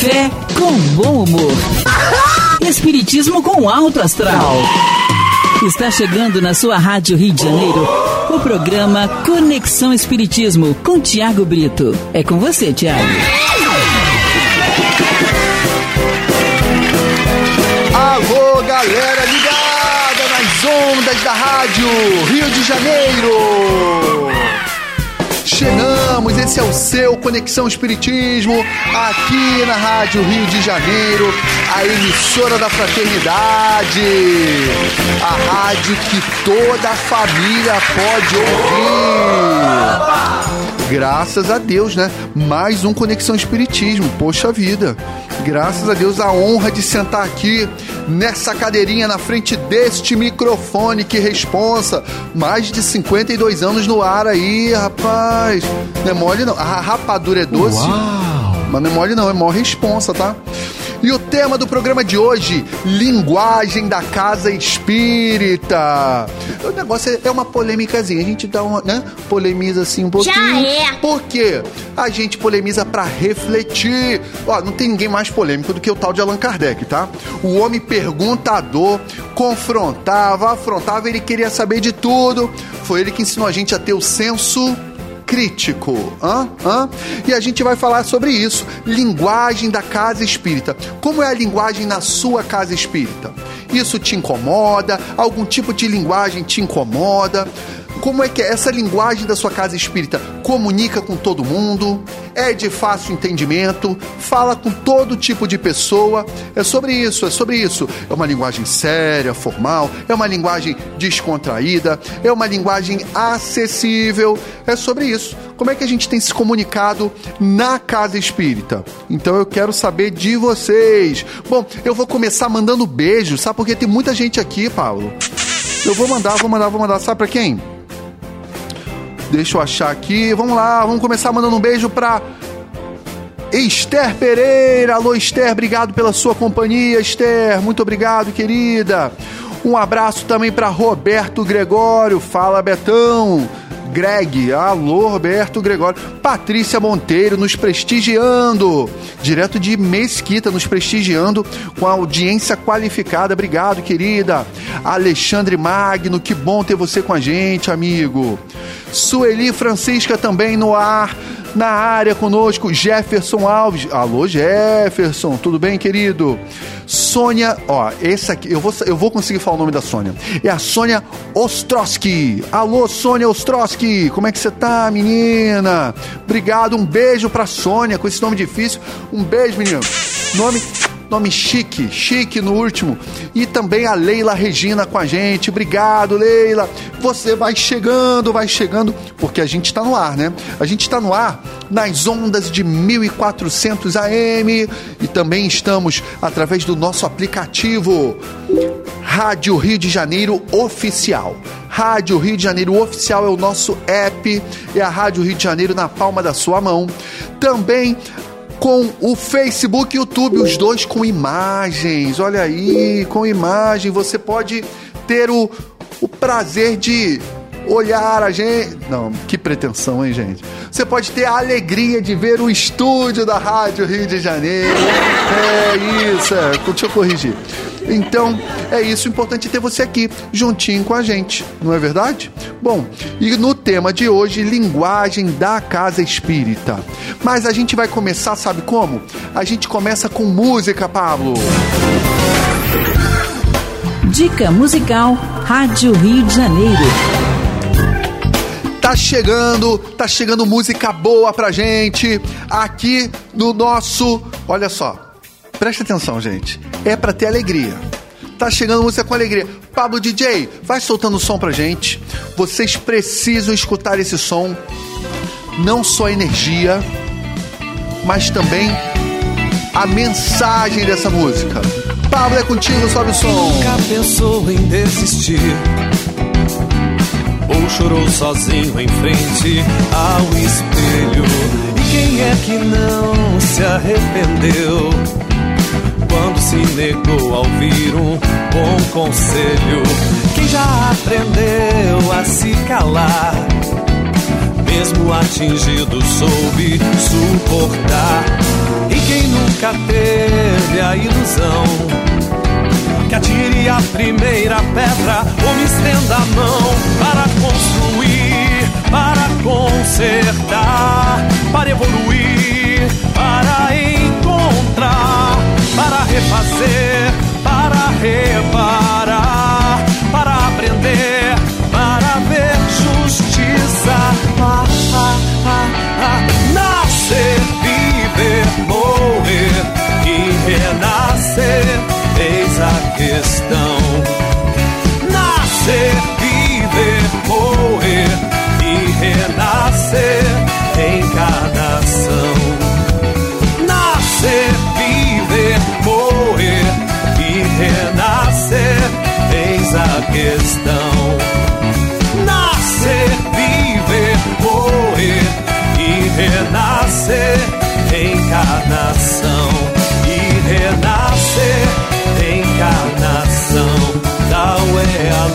Fé com bom humor. Espiritismo com alto astral. Está chegando na sua Rádio Rio de Janeiro o programa Conexão Espiritismo com Tiago Brito. É com você, Tiago. Alô, galera ligada nas ondas da Rádio Rio de Janeiro. Chegamos, esse é o seu Conexão Espiritismo, aqui na Rádio Rio de Janeiro, a emissora da fraternidade, a rádio que toda a família pode ouvir. Graças a Deus, né? Mais um Conexão Espiritismo, poxa vida. Graças a Deus, a honra de sentar aqui nessa cadeirinha na frente deste microfone, que responsa. Mais de 52 anos no ar aí, rapaz. Não é mole não. A rapadura é doce. Uau. Mas não é mole não, é mó responsa, tá? E o tema do programa de hoje, linguagem da casa espírita. O negócio é uma polêmicazinha, a gente dá uma, né? Polemiza assim um pouquinho. Já é. Por quê? A gente polemiza pra refletir. Ó, não tem ninguém mais polêmico do que o tal de Allan Kardec, tá? O homem perguntador, confrontava, afrontava, ele queria saber de tudo. Foi ele que ensinou a gente a ter o senso crítico. E a gente vai falar sobre isso. Linguagem da casa espírita. Como é a linguagem na sua casa espírita? Isso te incomoda? Algum tipo de linguagem te incomoda? Como é que é essa linguagem da sua casa espírita? Comunica com todo mundo? É de fácil entendimento? Fala com todo tipo de pessoa? É sobre isso, é sobre isso. É uma linguagem séria, formal? É uma linguagem descontraída? É uma linguagem acessível? É sobre isso. Como é que a gente tem se comunicado na casa espírita? Então eu quero saber de vocês. Bom, eu vou começar mandando beijo, sabe? Porque tem muita gente aqui, Paulo. Eu vou mandar. Sabe pra quem? Deixa eu achar aqui. Vamos lá, vamos começar mandando um beijo pra Esther Pereira. Alô, Esther, obrigado pela sua companhia, Esther. Muito obrigado, querida. Um abraço também pra Roberto Gregório. Fala, Betão. Greg, alô, Roberto Gregório. Patrícia Monteiro nos prestigiando, direto de Mesquita, nos prestigiando com a audiência qualificada. Obrigado, querida. Alexandre Magno, que bom ter você com a gente, amigo. Sueli Francisca também no ar, na área conosco. Jefferson Alves, alô, Jefferson, tudo bem, querido? Sônia, ó, esse aqui, eu vou conseguir falar o nome da Sônia. É a Sônia Ostrowski. Alô, Sônia Ostrowski, como é que você tá, menina? Obrigado, um beijo pra Sônia, com esse nome difícil. Um beijo, menina. Nome chique no último. E também a Leila Regina com a gente. Obrigado, Leila. Você vai chegando, porque a gente tá no ar, né? A gente tá no ar nas ondas de 1400 AM e também estamos através do nosso aplicativo Rádio Rio de Janeiro Oficial. Rádio Rio de Janeiro Oficial é o nosso app, é a Rádio Rio de Janeiro na palma da sua mão. Também com o Facebook e o YouTube, os dois com imagens. Olha aí, com imagem você pode ter o prazer de olhar a gente. Não, que pretensão, hein, gente? Você pode ter a alegria de ver o estúdio da Rádio Rio de Janeiro. É isso, deixa eu corrigir. Então, é isso, o importante é ter você aqui, juntinho com a gente, não é verdade? Bom, e no tema de hoje, linguagem da casa espírita. Mas a gente vai começar, sabe como? A gente começa com música, Pablo. Dica musical, Rádio Rio de Janeiro. Tá chegando música boa pra gente, aqui no nosso... Olha só. Presta atenção, gente. É pra ter alegria. Tá chegando música com alegria. Pablo DJ, vai soltando o som pra gente. Vocês precisam escutar esse som. Não só a energia, mas também a mensagem dessa música. Pablo, é contigo, sobe o som. Nunca pensou em desistir, ou chorou sozinho em frente ao espelho. E quem é que não se arrependeu quando se negou a ouvir um bom conselho? Quem já aprendeu a se calar, mesmo atingido soube suportar. E quem nunca teve a ilusão. Que atire a primeira pedra ou me estenda a mão para construir, para consertar, para evoluir, para encontrar, para refazer, para reparar, para aprender, para ver justiça. Nascer, viver, morrer e renascer, eis a questão. Nascer, viver, morrer e renascer, encarnação. Nascer, viver, morrer e renascer, eis a questão. Nascer, viver, morrer e renascer, encarnação. E renascer, encarnação, tal é a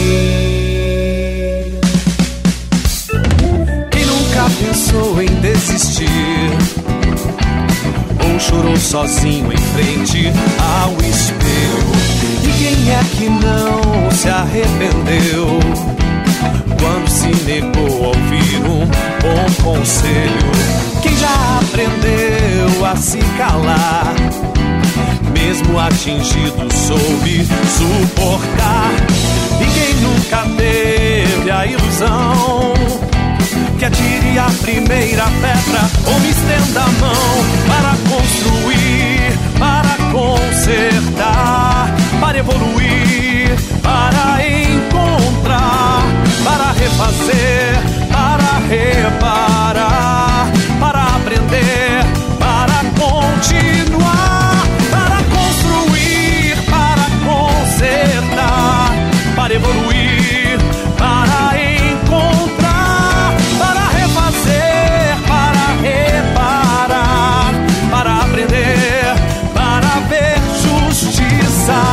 lei. Quem nunca pensou em desistir ou chorou sozinho em frente ao espelho? E quem é que não se arrependeu quando se negou a ouvir um bom conselho? Quem já aprendeu a se calar, mesmo atingido soube suportar? E quem nunca teve a ilusão, que atire a primeira pedra ou me estenda a mão para construir, para consertar, para evoluir, para encontrar, para refazer, para reparar, para aprender, para continuar, para construir, para consertar, para evoluir, para encontrar, para refazer, para reparar, para aprender, para ver justiça.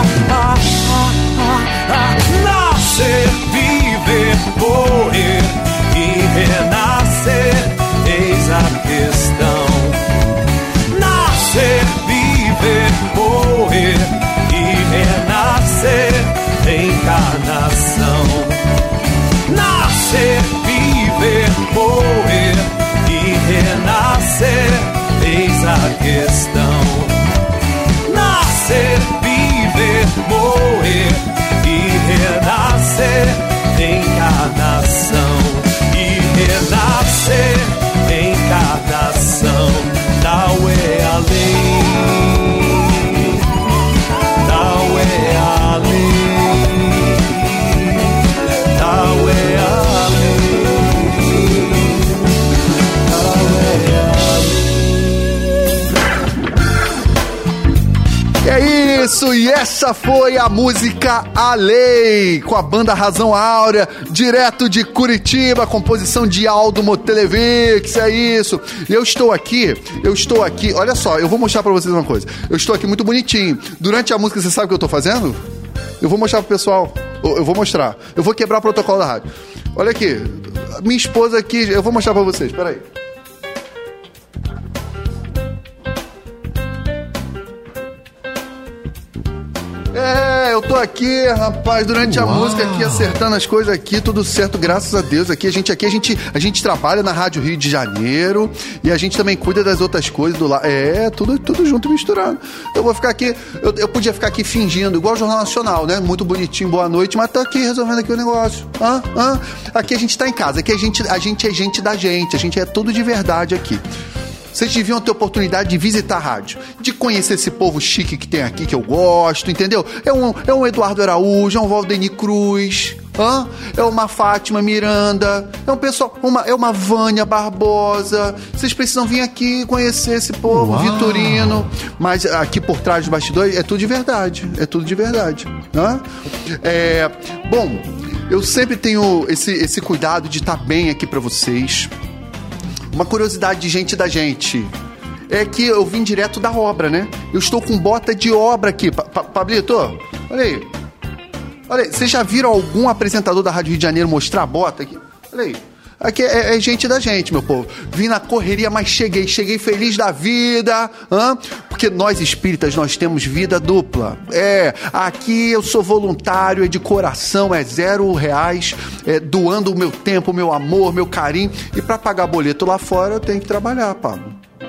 Nascer, viver, morrer e renascer, eis a questão. Nascer, viver, morrer e renascer, encarnação. Nascer, viver, morrer e renascer, eis a questão. Nascer, viver, morrer e renascer, encarnação. E renascer, encarnação, tal é a lei, tal é a lei, tal é a lei, tal é a lei. É isso, e essa foi a música A Lei, com a banda Razão Áurea, direto de Curitiba, composição de Aldo Motelevix, é isso. E eu estou aqui, olha só, eu vou mostrar pra vocês uma coisa. Eu estou aqui muito bonitinho. Durante a música, você sabe o que eu tô fazendo? Eu vou mostrar pro pessoal, eu vou mostrar. Eu vou quebrar o protocolo da rádio. Olha aqui, minha esposa aqui, eu vou mostrar pra vocês, peraí. Eu tô aqui, rapaz, durante a música aqui, acertando as coisas aqui, tudo certo, graças a Deus. A gente trabalha na Rádio Rio de Janeiro e a gente também cuida das outras coisas do lado. Tudo junto e misturado. Eu vou ficar aqui, eu podia ficar aqui fingindo, igual o Jornal Nacional, né? Muito bonitinho, boa noite, mas tô aqui resolvendo aqui o negócio. Aqui a gente tá em casa, aqui a gente é gente da gente, a gente é tudo de verdade aqui. Vocês deviam ter oportunidade de visitar a rádio, de conhecer esse povo chique que tem aqui, que eu gosto, entendeu? É um Eduardo Araújo, é um Valdeni Cruz, é uma Fátima Miranda, é um pessoal, é uma Vânia Barbosa. Vocês precisam vir aqui conhecer esse povo, Vitorino. Mas aqui por trás dos bastidores é tudo de verdade, Bom, eu sempre tenho esse cuidado de estar bem aqui pra vocês. Uma curiosidade de gente da gente é que eu vim direto da obra, né? Eu estou com bota de obra aqui. Pablito, olha aí. Vocês já viram algum apresentador da Rádio Rio de Janeiro mostrar a bota aqui? Olha aí. Aqui é gente da gente, meu povo. Vim na correria, mas cheguei feliz da vida, Porque nós espíritas, nós temos vida dupla. Aqui eu sou voluntário, é de coração, é R$0, doando o meu tempo, o meu amor, meu carinho. E para pagar boleto lá fora, eu tenho que trabalhar, Pablo.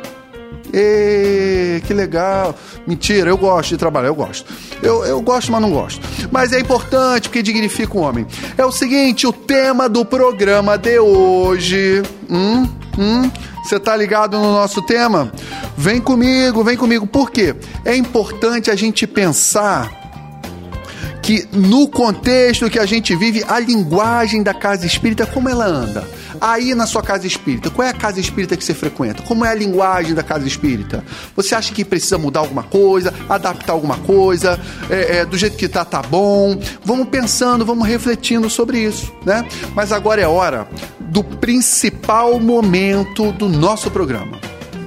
Que legal. Mentira, eu gosto de trabalhar, eu gosto. Eu gosto, mas não gosto. Mas é importante porque dignifica o homem. É o seguinte, o tema do programa de hoje... Você tá ligado no nosso tema? Vem comigo. Por quê? É importante a gente pensar que no contexto que a gente vive, a linguagem da casa espírita, como ela anda? Aí na sua casa espírita, qual é a casa espírita que você frequenta? Como é a linguagem da casa espírita? Você acha que precisa mudar alguma coisa, adaptar alguma coisa, do jeito que tá bom? Vamos pensando, vamos refletindo sobre isso, né? Mas agora é hora do principal momento do nosso programa.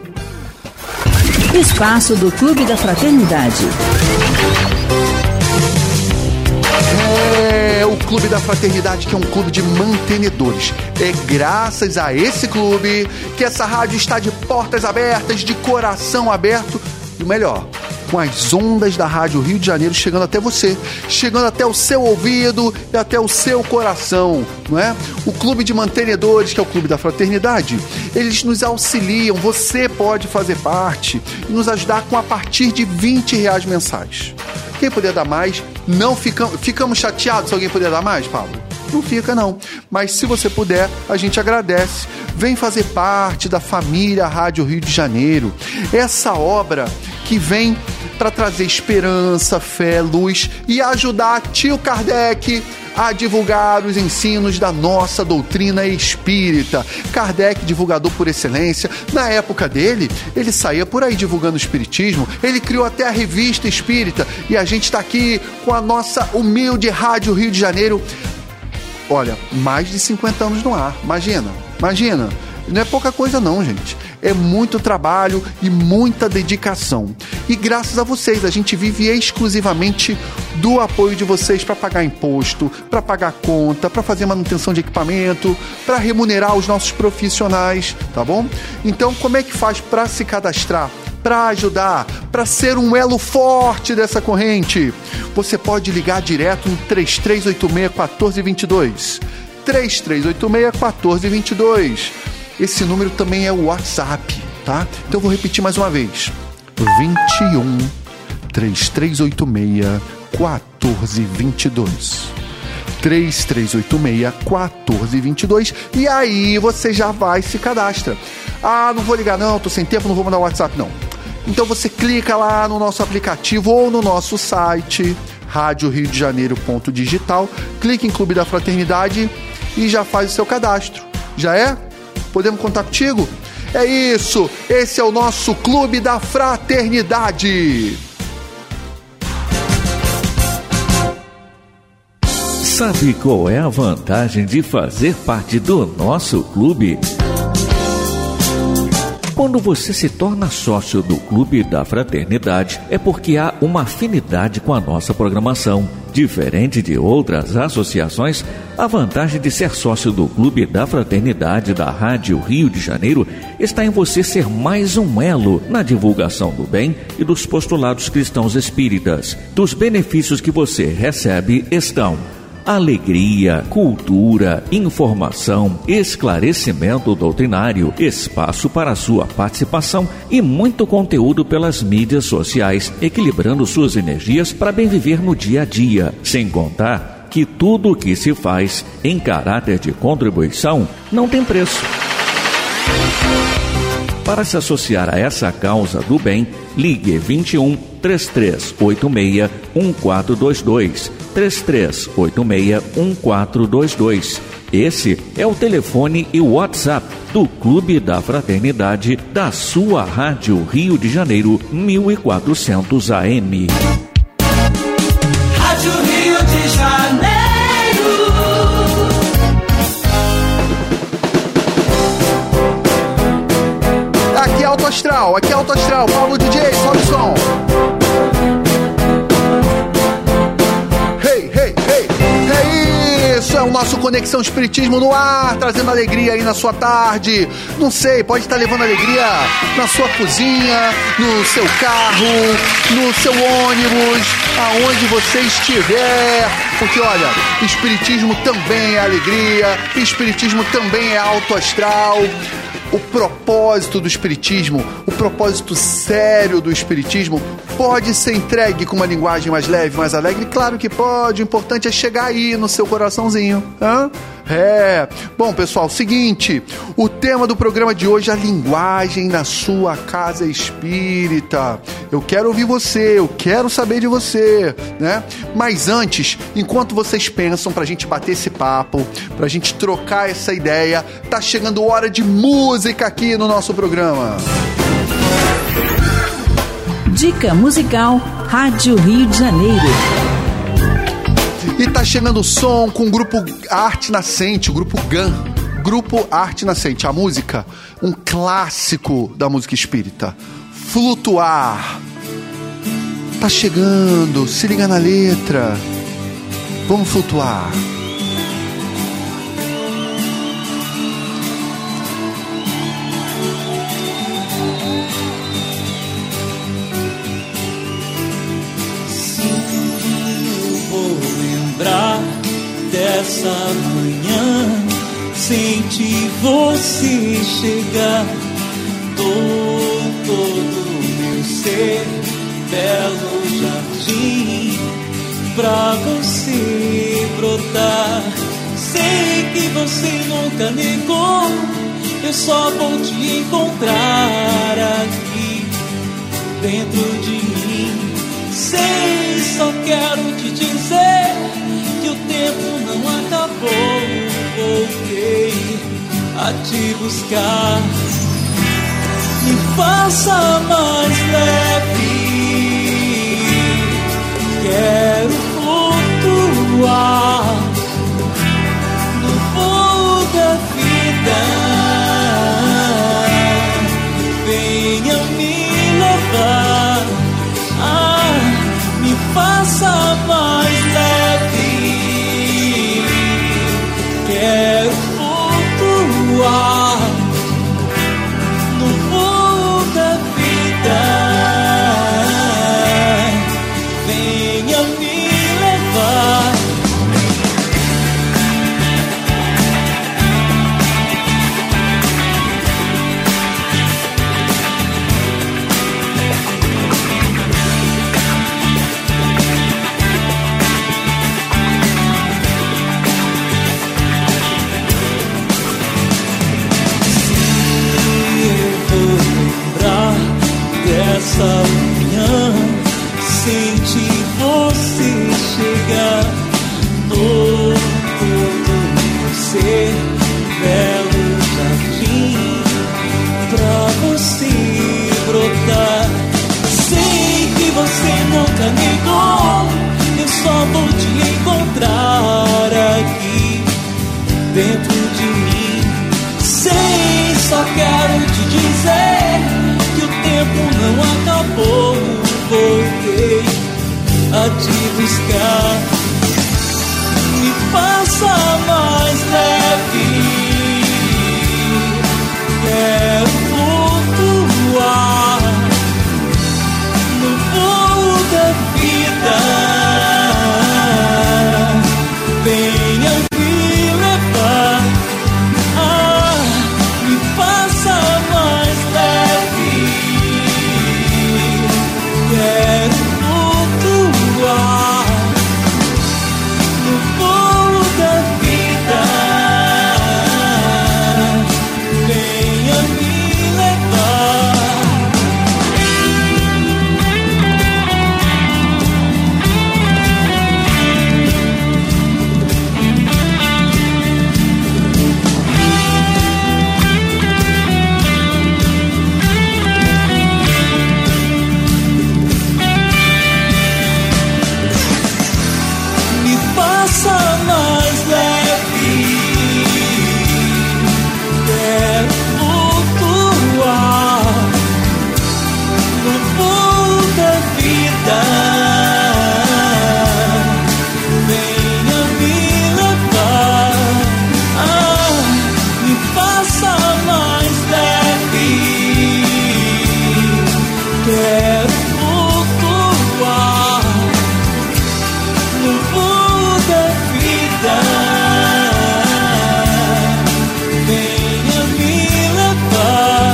Espaço do Clube da Fraternidade. O Clube da Fraternidade, que é um clube de mantenedores. É graças a esse clube que essa rádio está de portas abertas, de coração aberto, e o melhor, com as ondas da Rádio Rio de Janeiro chegando até você, chegando até o seu ouvido e até o seu coração, não é? O Clube de Mantenedores, que é o Clube da Fraternidade, eles nos auxiliam, você pode fazer parte e nos ajudar com a partir de R$20 mensais. Quem puder dar mais, não ficamos chateados se alguém puder dar mais, Pablo? Não fica, não. Mas se você puder, a gente agradece. Vem fazer parte da família Rádio Rio de Janeiro. Essa obra que vem para trazer esperança, fé, luz e ajudar tio Kardec a divulgar os ensinos da nossa doutrina espírita. Kardec, divulgador por excelência, na época dele, ele saía por aí divulgando o espiritismo, ele criou até a revista espírita, e a gente está aqui com a nossa humilde Rádio Rio de Janeiro. Olha, mais de 50 anos no ar, imagina, não é pouca coisa não, gente. É muito trabalho e muita dedicação. E graças a vocês, a gente vive exclusivamente do apoio de vocês para pagar imposto, para pagar conta, para fazer manutenção de equipamento, para remunerar os nossos profissionais, tá bom? Então, como é que faz para se cadastrar? Para ajudar, para ser um elo forte dessa corrente? Você pode ligar direto no 3386-1422. 3386-1422. Esse número também é o WhatsApp, tá? Então eu vou repetir mais uma vez. 21 3386 1422. 3386 1422. E aí você já vai se cadastra. Ah, não vou ligar não, tô sem tempo, não vou mandar o WhatsApp não. Então você clica lá no nosso aplicativo ou no nosso site radioriodejaneiro.digital, clica em Clube da Fraternidade e já faz o seu cadastro. Já é? Podemos contar contigo? É isso! Esse é o nosso Clube da Fraternidade! Sabe qual é a vantagem de fazer parte do nosso clube? Quando você se torna sócio do Clube da Fraternidade, é porque há uma afinidade com a nossa programação. Diferente de outras associações, a vantagem de ser sócio do Clube da Fraternidade da Rádio Rio de Janeiro está em você ser mais um elo na divulgação do bem e dos postulados cristãos espíritas. Dos benefícios que você recebe estão alegria, cultura, informação, esclarecimento doutrinário, espaço para sua participação e muito conteúdo pelas mídias sociais, equilibrando suas energias para bem viver no dia a dia. Sem contar que tudo o que se faz em caráter de contribuição não tem preço. Para se associar a essa causa do bem, ligue 21 3386 1422. 3386 1422. Esse é o telefone e o WhatsApp do Clube da Fraternidade da sua Rádio Rio de Janeiro 1400 AM. Rádio Rio de Janeiro. Aqui é Alto Astral, Paulo DJ, sobe o som. Hey, hey, hey, é isso, é o o nosso Conexão Espiritismo no ar, trazendo alegria aí na sua tarde. Não sei, pode estar levando alegria na sua cozinha, no seu carro, no seu ônibus, aonde você estiver. Porque olha, Espiritismo também é alegria, Espiritismo também é alto astral. O propósito do Espiritismo, o propósito sério do Espiritismo pode ser entregue com uma linguagem mais leve, mais alegre? Claro que pode, o importante é chegar aí no seu coraçãozinho. Bom, pessoal, seguinte, o tema do programa de hoje é a linguagem na sua casa espírita. Eu quero ouvir você, eu quero saber de você, né? Mas antes, enquanto vocês pensam pra gente bater esse papo, pra gente trocar essa ideia, tá chegando hora de música aqui no nosso programa. Dica musical, Rádio Rio de Janeiro. E tá chegando o som com o grupo Arte Nascente, o grupo GAN. Grupo Arte Nascente, a música, um clássico da música espírita. Flutuar. Tá chegando, se liga na letra. Vamos flutuar. Dessa manhã, senti você chegar, todo meu ser, belo jardim, pra você brotar. Sei que você nunca negou, eu só vou te encontrar aqui, dentro de mim. Sei, só quero te dizer que o tempo não acabou. Voltei a te buscar. Me faça mais leve. Quero flutuar no voo da vida. Venha me levar. Me faça mais leve. Quero flutuar no voo da vida. Venha me levar. Essa manhã, senti você chegar, todo você, belo jardim, pra você brotar. Sei que você nunca negou, eu só vou te encontrar aqui, dentro de mim. Sei, só quero te dizer que o tempo não acabou. Voltei a te buscar. Me faça mais leve. Quero flutuar no voo da vida. Venha me levar. Me faça mais leve. Quero flutuar no voo da vida. Quero flutuar no voo da vida. Venha me levar.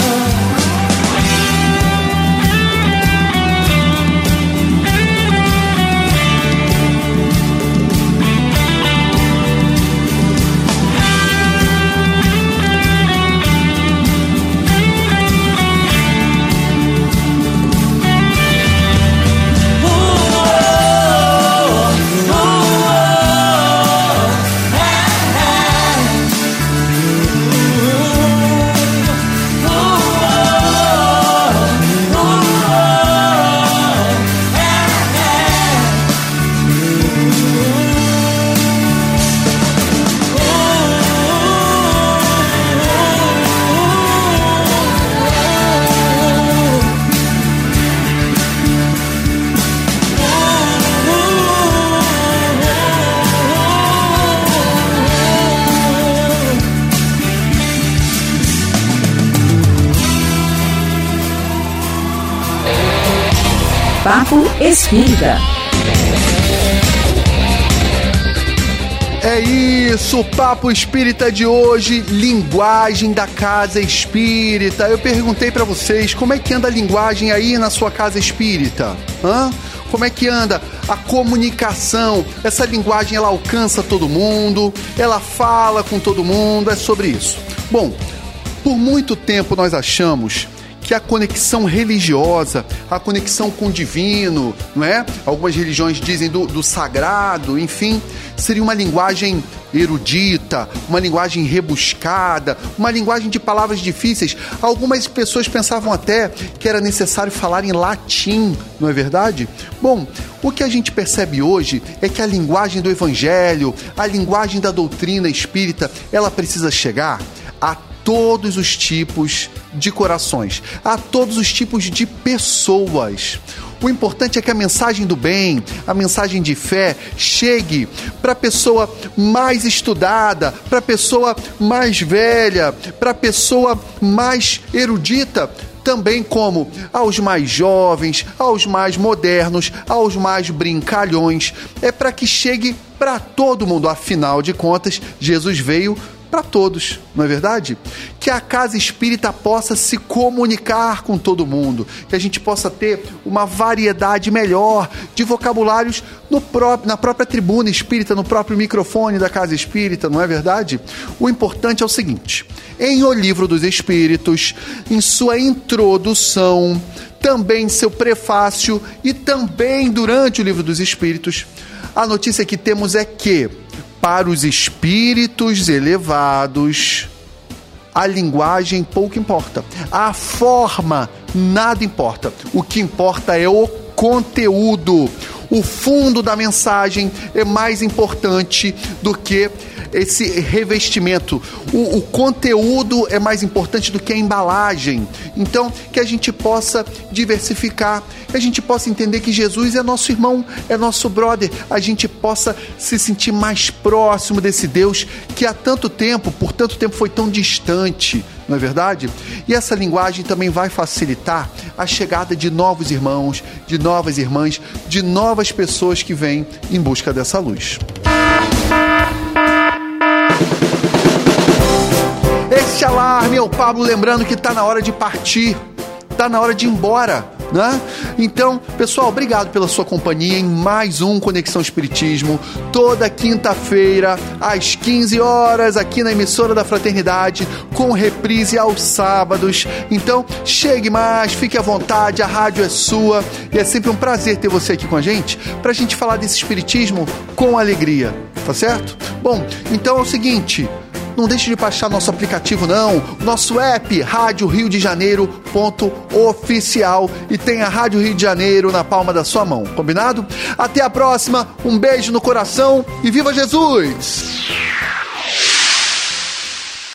Papo Espírita. É isso, o Papo Espírita de hoje, linguagem da casa espírita. Eu perguntei pra vocês, como é que anda a linguagem aí na sua casa espírita? Como é que anda a comunicação? Essa linguagem, ela alcança todo mundo, ela fala com todo mundo, é sobre isso. Bom, por muito tempo nós achamos que a conexão religiosa, a conexão com o divino, não é? Algumas religiões dizem do sagrado, enfim, seria uma linguagem erudita, uma linguagem rebuscada, uma linguagem de palavras difíceis. Algumas pessoas pensavam até que era necessário falar em latim, não é verdade? Bom, o que a gente percebe hoje é que a linguagem do evangelho, a linguagem da doutrina espírita, ela precisa chegar a todos os tipos de corações, a todos os tipos de pessoas. O importante é que a mensagem do bem, a mensagem de fé, chegue para a pessoa mais estudada, para a pessoa mais velha, para a pessoa mais erudita, também como aos mais jovens, aos mais modernos, aos mais brincalhões. É para que chegue para todo mundo. Afinal de contas, Jesus veio para todos, não é verdade? Que a casa espírita possa se comunicar com todo mundo, que a gente possa ter uma variedade melhor de vocabulários na própria tribuna espírita, no próprio microfone da casa espírita, não é verdade? O importante é o seguinte: em O Livro dos Espíritos, em sua introdução, também em seu prefácio e também durante o Livro dos Espíritos, a notícia que temos é que para os espíritos elevados, a linguagem pouco importa. A forma nada importa. O que importa é o conteúdo. O fundo da mensagem é mais importante do que esse revestimento. O conteúdo é mais importante do que a embalagem. Então, que a gente possa diversificar, que a gente possa entender que Jesus é nosso irmão, é nosso brother, a gente possa se sentir mais próximo desse Deus que há tanto tempo, por tanto tempo foi tão distante, não é verdade? E essa linguagem também vai facilitar a chegada de novos irmãos, de novas irmãs, de novas pessoas que vêm em busca dessa luz. Esse alarme é o Pablo lembrando que está na hora de partir, está na hora de ir embora, né? Então, pessoal, obrigado pela sua companhia em mais um Conexão Espiritismo, toda quinta-feira, às 15 horas, aqui na emissora da Fraternidade, com reprise aos sábados. Então, chegue mais, fique à vontade, a rádio é sua, e é sempre um prazer ter você aqui com a gente, pra gente falar desse espiritismo com alegria, tá certo? Bom, então é o seguinte: não deixe de baixar nosso aplicativo não, nosso app, Rádio Rio de Janeiro.oficial, e tem a Rádio Rio de Janeiro na palma da sua mão, combinado? Até a próxima, um beijo no coração e viva Jesus!